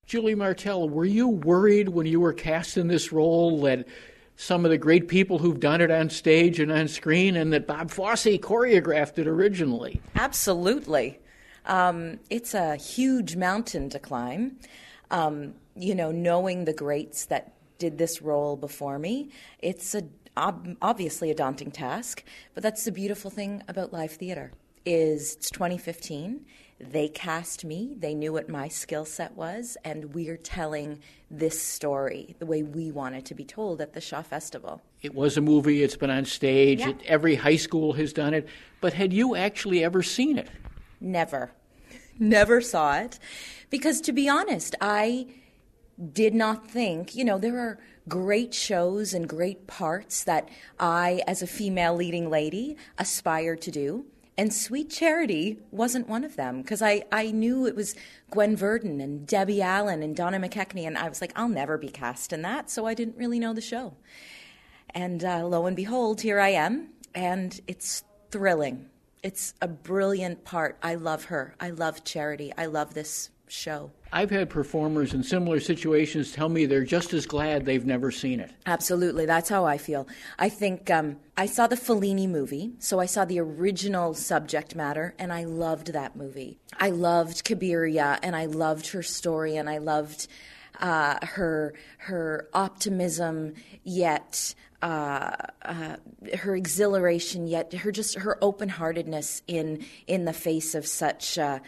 Julie Martell, were you worried when you were cast in this role that some of the great people who've done it on stage and on screen, and that Bob Fosse choreographed it originally? Absolutely. It's a huge mountain to climb. Knowing the greats that did this role before me, it's obviously a daunting task, but that's the beautiful thing about live theater. It's 2015. They cast me. They knew what my skill set was, and we're telling this story the way we want it to be told at the Shaw Festival. It was a movie. It's been on stage. Yeah. Every high school has done it. But had you actually ever seen it? Never. Never saw it. Because to be honest, I did not think, there are great shows and great parts that I, as a female leading lady, aspire to do. And Sweet Charity wasn't one of them, because I knew it was Gwen Verdon and Debbie Allen and Donna McKechnie, and I was like, I'll never be cast in that, so I didn't really know the show. And lo and behold, here I am, and it's thrilling. It's a brilliant part. I love her. I love Charity. I love this show. I've had performers in similar situations tell me they're just as glad they've never seen it. Absolutely. That's how I feel. I think I saw the Fellini movie, so I saw the original subject matter, and I loved that movie. I loved Kabiria, and I loved her story, and I loved her optimism, yet her exhilaration, yet her open-heartedness in the face of such a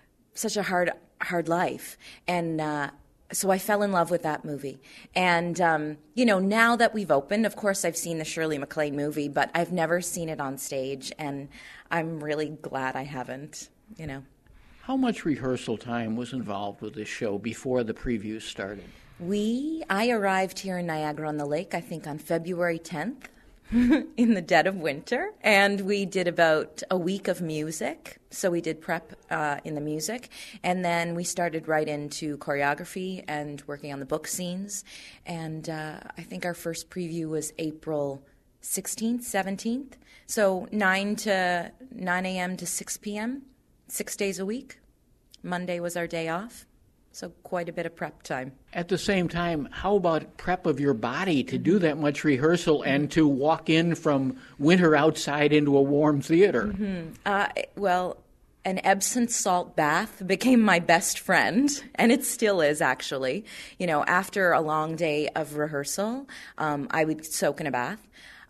hard life. And so I fell in love with that movie. And, now that we've opened, of course I've seen the Shirley MacLaine movie, but I've never seen it on stage, and I'm really glad I haven't, How much rehearsal time was involved with this show before the previews started? I arrived here in Niagara-on-the-Lake, I think on February 10th. In the dead of winter, and we did about a week of music. So we did prep in the music, and then we started right into choreography and working on the book scenes. And I think our first preview was April 16th, 17th. So 9 a.m. to 6 p.m., 6 days a week. Monday was our day off. So quite a bit of prep time. At the same time, how about prep of your body to do that much rehearsal and to walk in from winter outside into a warm theater? Well, an Epsom salt bath became my best friend, and it still is, actually. After a long day of rehearsal, I would soak in a bath.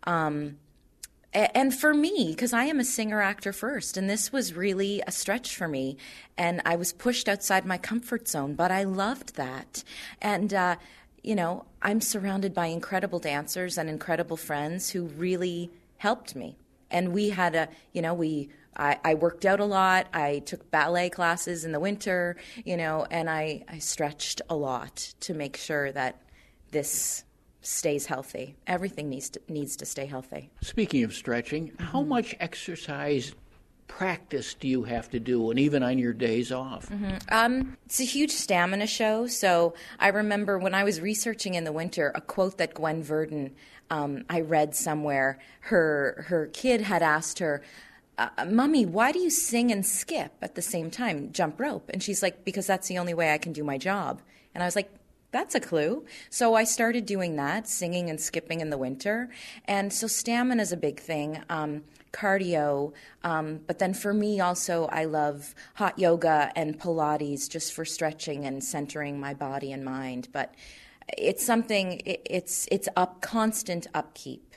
And for me, because I am a singer-actor first, and this was really a stretch for me, and I was pushed outside my comfort zone, but I loved that. And, I'm surrounded by incredible dancers and incredible friends who really helped me. And we had I worked out a lot. I took ballet classes in the winter, and I stretched a lot to make sure that this stays healthy. Everything needs to stay healthy. Speaking of stretching, how much exercise practice do you have to do, and even on your days off? It's a huge stamina show, so I remember when I was researching in the winter, a quote that Gwen Verdon, I read somewhere. Her kid had asked her, Mommy, why do you sing and skip at the same time, jump rope? And she's like, because that's the only way I can do my job. And I was like, that's a clue. So I started doing that, singing and skipping in the winter. And so stamina is a big thing, cardio. But then for me also, I love hot yoga and Pilates just for stretching and centering my body and mind. But it's something, it's constant upkeep.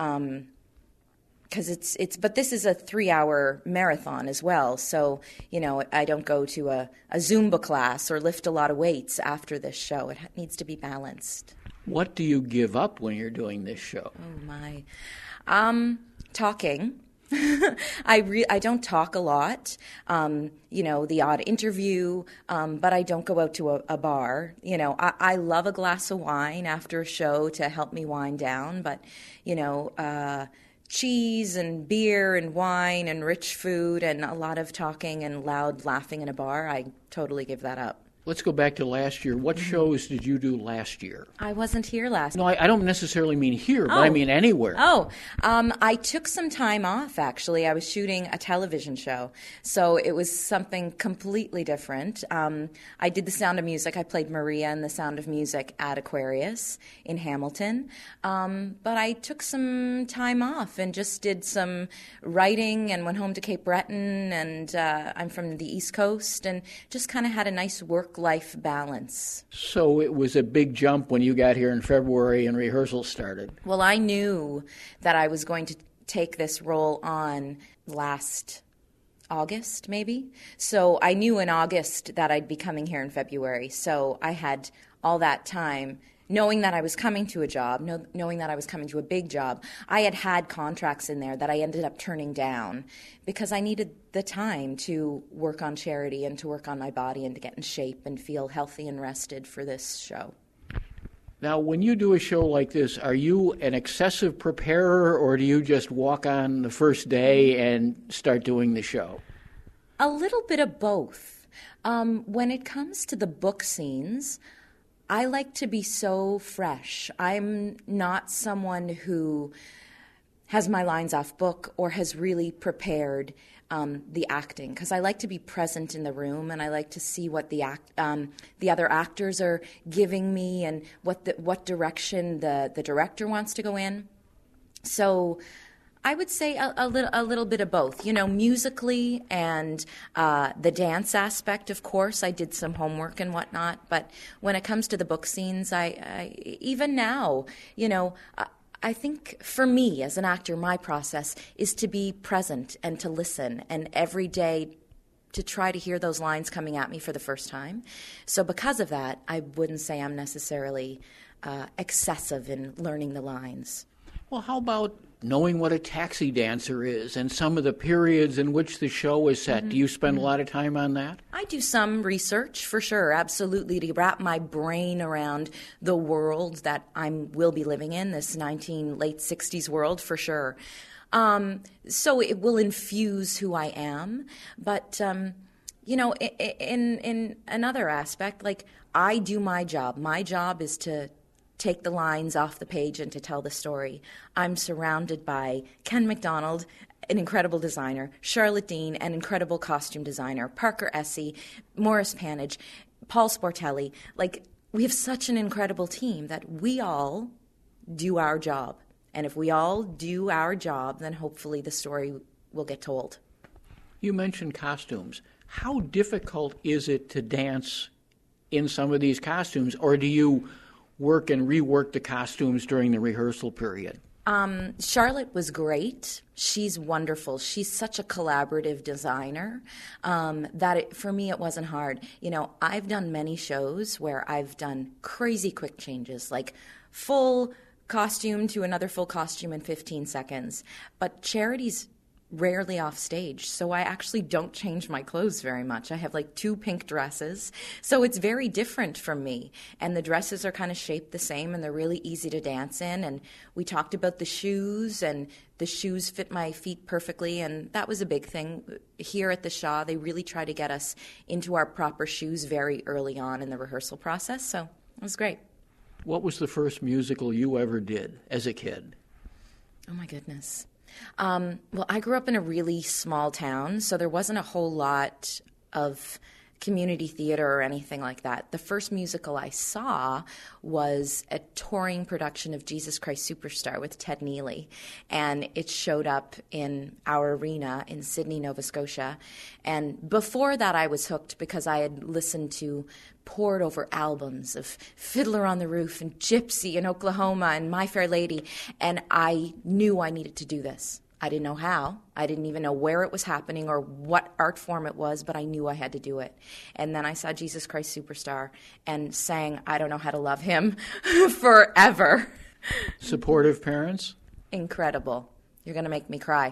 Because but this is a 3-hour marathon as well. So, I don't go to a Zumba class or lift a lot of weights after this show. It needs to be balanced. What do you give up when you're doing this show? Oh, my. Talking. I don't talk a lot, the odd interview, but I don't go out to a bar. I love a glass of wine after a show to help me wind down, but, cheese and beer and wine and rich food and a lot of talking and loud laughing in a bar, I totally give that up. Let's go back to last year. What shows did you do last year? I wasn't here last No, I don't necessarily mean here, but Oh. I mean anywhere. I took some time off, actually. I was shooting a television show, so it was something completely different. I did The Sound of Music. I played Maria in The Sound of Music at Aquarius in Hamilton. But I took some time off and just did some writing and went home to Cape Breton, and I'm from the East Coast, and just kind of had a nice work-life balance. So it was a big jump when you got here in February and rehearsals started. Well, I knew that I was going to take this role on last August, maybe. So I knew in August that I'd be coming here in February. So I had all that time, knowing that I was coming to a job, knowing that I was coming to a big job. I had contracts in there that I ended up turning down because I needed the time to work on charity and to work on my body and to get in shape and feel healthy and rested for this show. Now, when you do a show like this, are you an excessive preparer, or do you just walk on the first day and start doing the show? A little bit of both. When it comes to the book scenes, I like to be so fresh. I'm not someone who has my lines off book or has really prepared the acting, because I like to be present in the room, and I like to see what the other actors are giving me and what direction the director wants to go in. So I would say a little bit of both. You know, musically and the dance aspect, of course, I did some homework and whatnot. But when it comes to the book scenes, I even now, you know, I think for me as an actor, my process is to be present and to listen, and every day to try to hear those lines coming at me for the first time. So because of that, I wouldn't say I'm necessarily excessive in learning the lines. Well, how about knowing what a taxi dancer is and some of the periods in which the show is set? Do you spend a lot of time on that? I do some research, for sure, absolutely, to wrap my brain around the world that I will be living in, this late 60s world, for sure. So it will infuse who I am. But, you know, in another aspect, like, I do my job. My job is to take the lines off the page and to tell the story. I'm surrounded by Ken McDonald, an incredible designer, Charlotte Dean, an incredible costume designer, Parker Essie, Morris Panage, Paul Sportelli. Like, we have such an incredible team that we all do our job. And if we all do our job, then hopefully the story will get told. You mentioned costumes. How difficult is it to dance in some of these costumes, or do you work and rework the costumes during the rehearsal period? Charlotte was great. She's wonderful. She's such a collaborative designer that for me it wasn't hard. You know, I've done many shows where I've done crazy quick changes, like full costume to another full costume in 15 seconds. But Charity's rarely off stage, so I actually don't change my clothes very much. I have like 2 pink dresses, so it's very different from me. And the dresses are kind of shaped the same, and they're really easy to dance in. And we talked about the shoes, and the shoes fit my feet perfectly, and that was a big thing. Here at the Shaw, they really try to get us into our proper shoes very early on in the rehearsal process, so it was great. What was the first musical you ever did as a kid? Oh, my goodness. Well, I grew up in a really small town, so there wasn't a whole lot of community theater or anything like that. The first musical I saw was a touring production of Jesus Christ Superstar with Ted Neely, and it showed up in our arena in Sydney, Nova Scotia. And before that, I was hooked because I had listened to poured over albums of Fiddler on the Roof and Gypsy in Oklahoma and My Fair Lady, and I knew I needed to do this. I didn't know how. I didn't even know where it was happening or what art form it was, but I knew I had to do it. And then I saw Jesus Christ Superstar and sang I Don't Know How to Love Him forever. Supportive parents? Incredible. You're going to make me cry.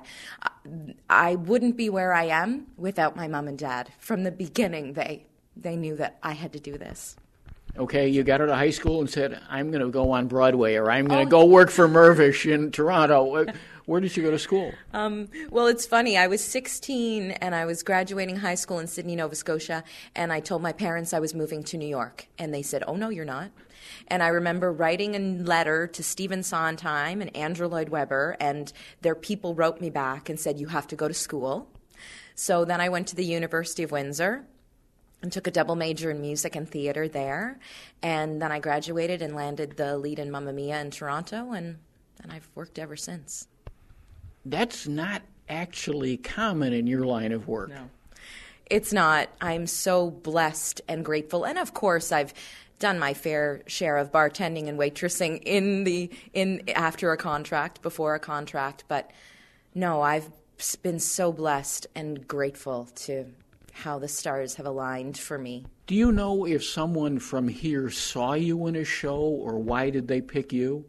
I wouldn't be where I am without my mom and dad. From the beginning, they knew that I had to do this. Okay, you got out of high school and said, I'm going to go on Broadway, or I'm going to go work for Mirvish in Toronto. Where did you go to school? Well, it's funny. I was 16 and I was graduating high school in Sydney, Nova Scotia, and I told my parents I was moving to New York. And they said, oh, no, you're not. And I remember writing a letter to Stephen Sondheim and Andrew Lloyd Webber, and their people wrote me back and said, you have to go to school. So then I went to the University of Windsor and took a double major in music and theater there. And then I graduated and landed the lead in Mamma Mia in Toronto, and I've worked ever since. That's not actually common in your line of work. No, it's not. I'm so blessed and grateful. And of course, I've done my fair share of bartending and waitressing in after a contract, before a contract. But no, I've been so blessed and grateful to how the stars have aligned for me. Do you know if someone from here saw you in a show, or why did they pick you?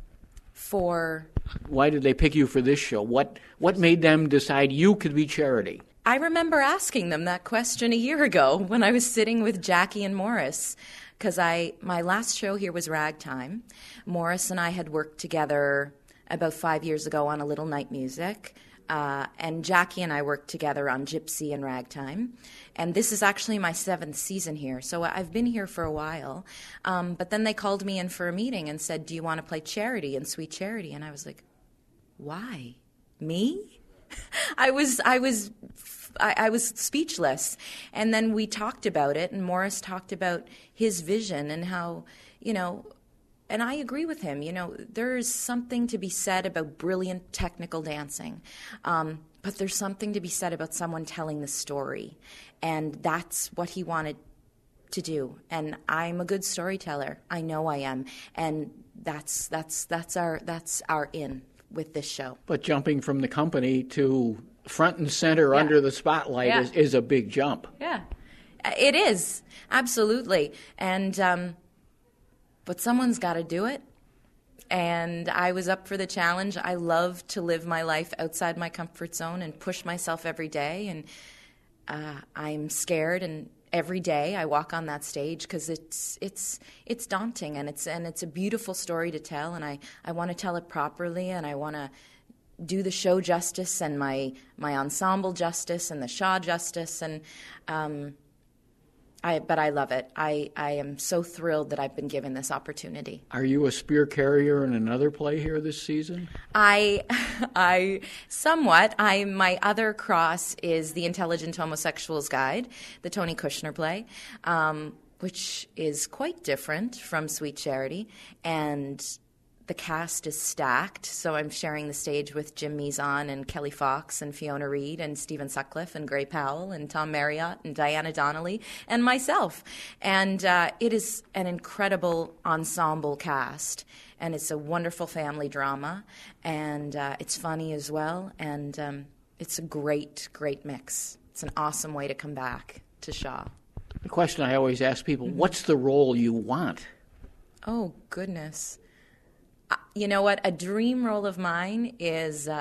Why did they pick you for this show? What made them decide you could be Charity? I remember asking them that question a year ago when I was sitting with Jackie and Morris, because my last show here was Ragtime. Morris and I had worked together about 5 years ago on A Little Night Music, and Jackie and I worked together on Gypsy and Ragtime. And this is actually my 7th season here, so I've been here for a while. But then they called me in for a meeting and said, do you want to play Charity in Sweet Charity? And I was like, why? Me? I was speechless. And then we talked about it, and Morris talked about his vision and how, and I agree with him. There's something to be said about brilliant technical dancing, but there's something to be said about someone telling the story, and that's what he wanted to do. And I'm a good storyteller. I know I am, and that's our in with this show. But jumping from the company to front and center under the spotlight is a big jump. Yeah, it is, absolutely. And but someone's got to do it. And I was up for the challenge. I love to live my life outside my comfort zone and push myself every day. And I'm scared, and every day I walk on that stage because it's daunting, and it's a beautiful story to tell, and I want to tell it properly, and I want to do the show justice and my ensemble justice and the Shaw justice, and but I love it. I am so thrilled that I've been given this opportunity. Are you a spear carrier in another play here this season? I somewhat. My other cross is The Intelligent Homosexual's Guide, the Tony Kushner play, which is quite different from Sweet Charity, and the cast is stacked, so I'm sharing the stage with Jim Mizan and Kelly Fox and Fiona Reed and Stephen Sutcliffe and Gray Powell and Tom Marriott and Diana Donnelly and myself. And it is an incredible ensemble cast, and it's a wonderful family drama, and it's funny as well, and it's a great, great mix. It's an awesome way to come back to Shaw. The question I always ask people, what's the role you want? Oh, goodness. You know what? A dream role of mine is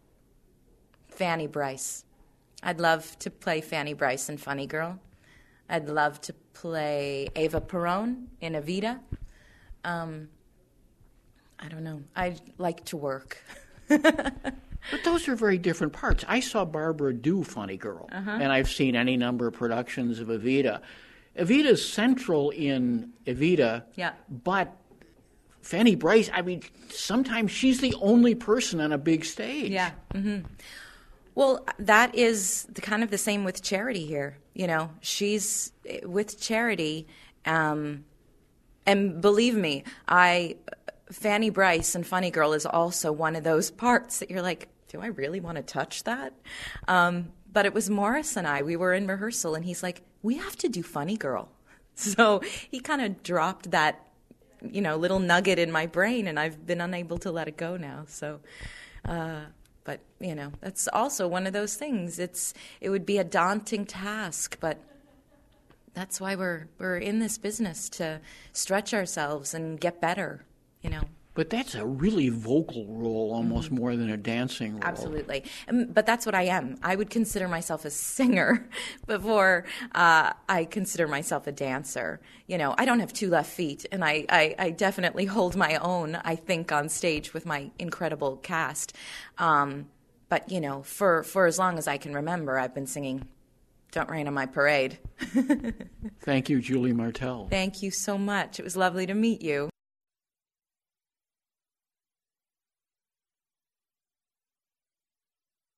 Fanny Bryce. I'd love to play Fanny Bryce in Funny Girl. I'd love to play Eva Perón in Evita. I don't know. I like to work. But those are very different parts. I saw Barbara do Funny Girl, and I've seen any number of productions of Evita. Evita's central in Evita, but Fanny Bryce, I mean, sometimes she's the only person on a big stage. Yeah. Mm-hmm. Well, that is kind of the same with Charity here. She's with Charity, and believe me, Fanny Bryce in Funny Girl is also one of those parts that you're like, do I really want to touch that? But it was Morris and we were in rehearsal, and he's like, we have to do Funny Girl. So he kind of dropped that, little nugget in my brain, and I've been unable to let it go now. So, but that's also one of those things. It would be a daunting task, but that's why we're in this business, to stretch ourselves and get better. But that's a really vocal role, almost more than a dancing role. Absolutely. But that's what I am. I would consider myself a singer before I consider myself a dancer. You know, I don't have two left feet, and I definitely hold my own, I think, on stage with my incredible cast. But, you know, for as long as I can remember, I've been singing Don't Rain on My Parade. Thank you, Julie Martell. Thank you so much. It was lovely to meet you.